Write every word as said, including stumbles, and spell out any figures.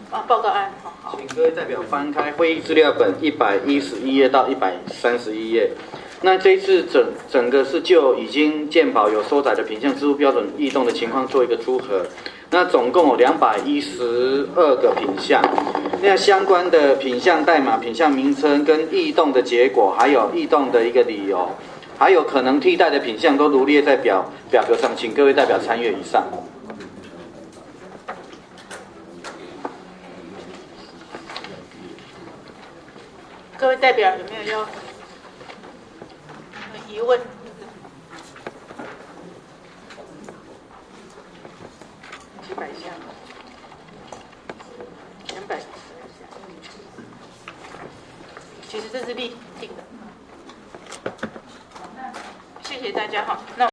啊，报告案，好好。 请各位代表翻开会议资料本一百一十一页到一百三十一页。那这一次整整个是就已经健保有收载的品项支付标准异动的情况做一个组合。那总共有两百一十二个品项，那相关的品项代码、品项名称跟异动的结果，还有异动的一个理由，还有可能替代的品项都罗列在表表格上，请各位代表参阅以上。 各位代表有没有要有疑问？几百项，两百，其实这是例定的。谢谢大家哈，那。